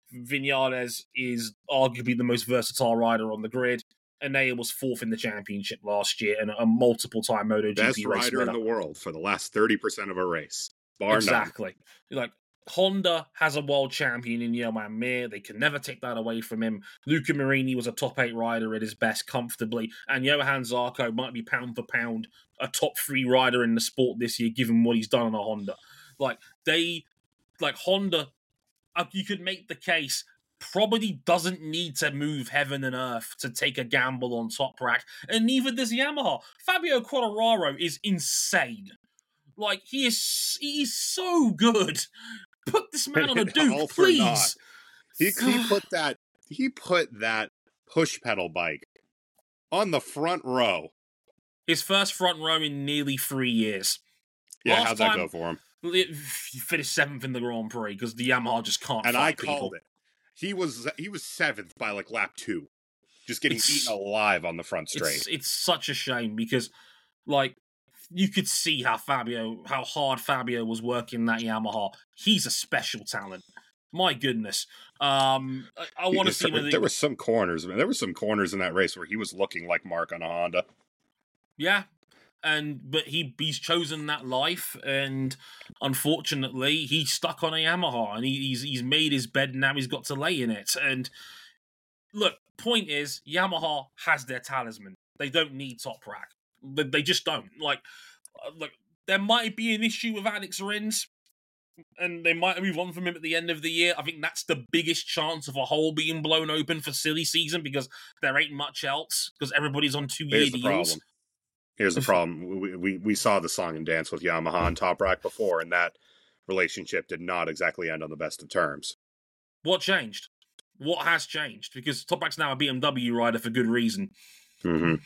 Vinales is arguably the most versatile rider on the grid. Enea was fourth in the championship last year and a multiple-time MotoGP best race rider winner. in the world for the last thirty percent of a race. Bar exactly. None. Like, Honda has a world champion in Johan Mir. They can never take that away from him. Luca Marini was a top eight rider at his best comfortably. And Johan Zarco might be pound for pound a top three rider in the sport this year, given what he's done on a Honda. Like, they, like, Honda, uh, you could make the case, probably doesn't need to move heaven and earth to take a gamble on Toprak. And neither does Yamaha. Fabio Quartararo is insane. Like, he is, he is so good. Put this man on a Duke, please. He, he put that he put that push pedal bike on the front row. His first front row in nearly three years. Yeah, Last how'd that go for him? He finished seventh in the Grand Prix because the Yamaha just can't and fight I called people. it. he was he was seventh by like lap two, just getting It's- eaten alive on the front straight. It's, it's such a shame because, like, you could see how Fabio, how hard Fabio was working that Yamaha. He's a special talent. My goodness. Um, I, I want to see there, whether there were some corners. Man, there were some corners in that race where he was looking like Mark on a Honda. Yeah, and but he he's chosen that life, and unfortunately, he's stuck on a Yamaha, and he, he's he's made his bed, and now he's got to lay in it. And look, point is, Yamaha has their talisman. They don't need Top Rack. They, they just don't. Like, uh, look, there might be an issue with Alex Rins, and they might move on from him at the end of the year. I think that's the biggest chance of a hole being blown open for silly season because there ain't much else because everybody's on two-year Here's the deals. problem. Here's the problem. We, we we saw the song and dance with Yamaha and Top Rack before, and that relationship did not exactly end on the best of terms. What changed? What has changed? Because Top Rack's now a B M W rider for good reason. Mm-hmm.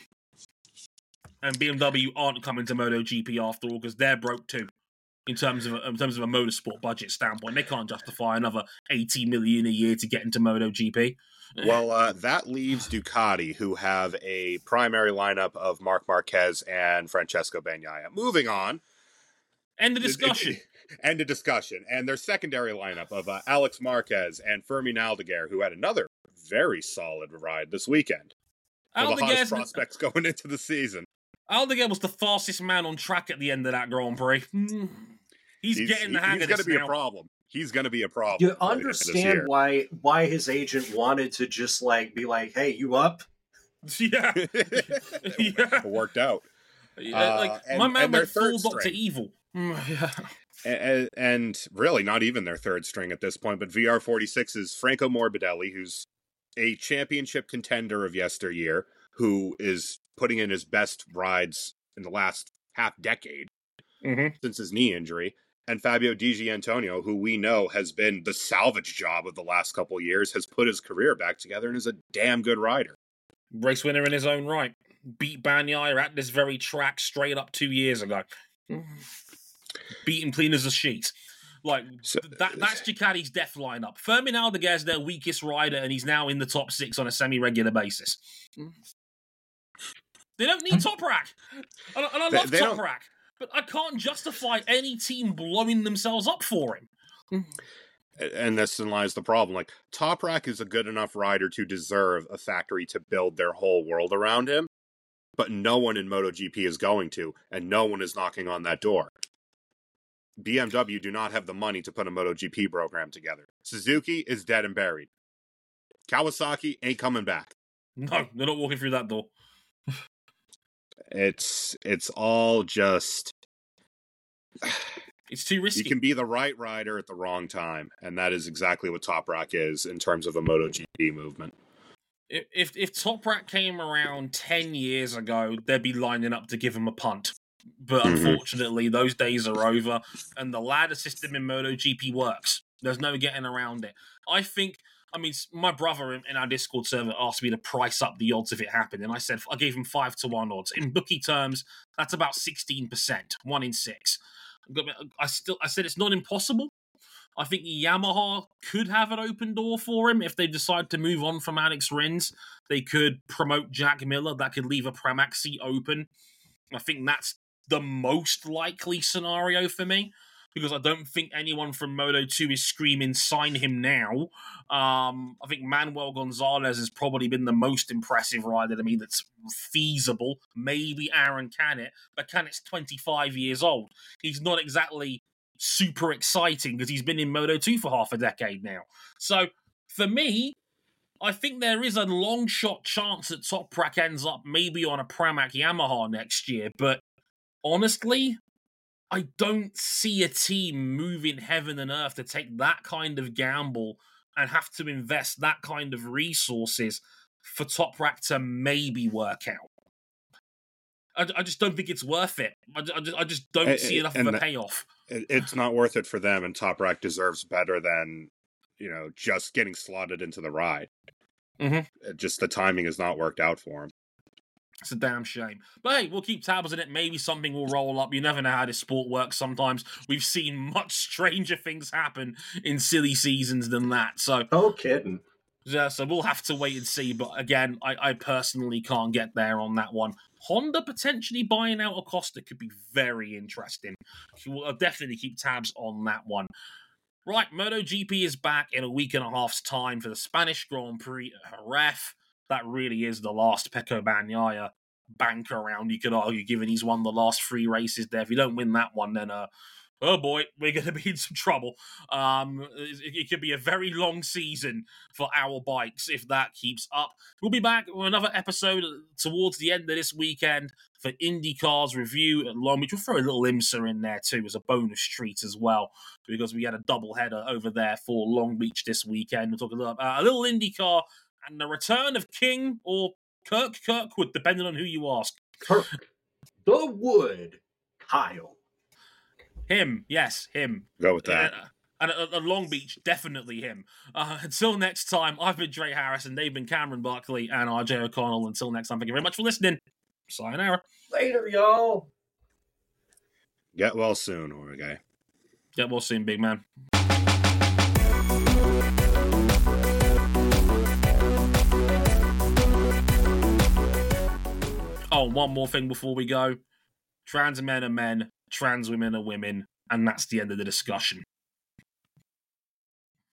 And B M W aren't coming to MotoGP after all because they're broke too. In terms of in terms of a motorsport budget standpoint, they can't justify another eighty million a year to get into MotoGP. Well, uh, that leaves Ducati, who have a primary lineup of Marc Marquez and Francesco Bagnaia. Moving on. End of discussion. End of discussion. And their secondary lineup of uh, Alex Marquez and Fermin Aldeguer, who had another very solid ride this weekend. For the hottest prospects going into the season. Aldeguer was the fastest man on track at the end of that Grand Prix. He's, he's getting the hang he's of this He's going to be now. a problem. He's going to be a problem. You understand why why his agent wanted to just like be like, "Hey, you up?" Yeah, yeah. Worked out. Yeah, like uh, and, my man went full Doctor Evil. Yeah. And, and really, not even their third string at this point, but V R forty-six's Franco Morbidelli, who's a championship contender of yesteryear, who is putting in his best rides in the last half decade mm-hmm. since his knee injury. And Fabio Di Giannantonio, who we know has been the salvage job of the last couple of years, has put his career back together and is a damn good rider. Race winner in his own right. Beat Bagnaia at this very track straight up two years ago. Beat him clean as a sheet. Like, so, that, that's Ducati's death lineup. Fermin Aldeguer is their weakest rider, and he's now in the top six on a semi-regular basis. They don't need Top Rack. And, and I love they, they Top Rack. But I can't justify any team blowing themselves up for him. And this lies the problem. Like, Top Rack is a good enough rider to deserve a factory to build their whole world around him, but no one in MotoGP is going to, and no one is knocking on that door. B M W do not have the money to put a MotoGP program together. Suzuki is dead and buried. Kawasaki ain't coming back. No, they're not walking through that door. It's it's all just... It's too risky. You can be the right rider at the wrong time, and that is exactly what Top Rack is in terms of the MotoGP movement. If, if if Top Rack came around ten years ago, they'd be lining up to give him a punt. But mm-hmm. unfortunately, those days are over, and the ladder system in MotoGP works. There's no getting around it. I think... I mean, my brother in our Discord server asked me to price up the odds if it happened, and I said I gave him five to one odds. In bookie terms, that's about sixteen percent, one in six. I still, I said it's not impossible. I think Yamaha could have an open door for him if they decide to move on from Alex Rins. They could promote Jack Miller. That could leave a Pramac seat open. I think that's the most likely scenario for me, because I don't think anyone from Moto two is screaming, sign him now. Um, I think Manuel Gonzalez has probably been the most impressive rider to me that's feasible. Maybe Aaron Canet, but Canet's twenty-five years old. He's not exactly super exciting because he's been in Moto two for half a decade now. So, for me, I think there is a long shot chance that Top Rack ends up maybe on a Pramac Yamaha next year, but honestly, I don't see a team moving heaven and earth to take that kind of gamble and have to invest that kind of resources for Top Rack to maybe work out. I, I just don't think it's worth it. I, I, just, I just don't and, see enough of a the, payoff. It's not worth it for them, and Top Rack deserves better than, you know, just getting slotted into the ride. Mm-hmm. Just the timing has not worked out for him. It's a damn shame. But hey, we'll keep tabs on it. Maybe something will roll up. You never know how this sport works sometimes. We've seen much stranger things happen in silly seasons than that. So, oh, kidding. Yeah, so we'll have to wait and see. But again, I, I personally can't get there on that one. Honda potentially buying out Acosta could be very interesting. We'll definitely keep tabs on that one. Right, MotoGP is back in a week and a half's time for the Spanish Grand Prix at Jerez. That really is the last Pecco Bagnaia banker round, you could argue, given he's won the last three races there. If you don't win that one, then, uh, oh boy, we're going to be in some trouble. Um, it, it could be a very long season for our bikes if that keeps up. We'll be back with another episode towards the end of this weekend for IndyCar's review at Long Beach. We'll throw a little IMSA in there too as a bonus treat as well, because we had a double header over there for Long Beach this weekend. We'll talk a little about a little IndyCar and the return of King or Kirk Kirkwood, depending on who you ask. Kirk the Wood Kyle. Him, yes, him. Go with that. Uh, and at, at Long Beach, definitely him. Uh, until next time, I've been Dre Harrison, they've been Cameron Buckley and R J O'Connell. Until next time, thank you very much for listening. Sayonara. Later, y'all. Get well soon, Jorge. Get well soon, big man. Oh, one more thing before we go. Trans men are men, trans women are women, and that's the end of the discussion.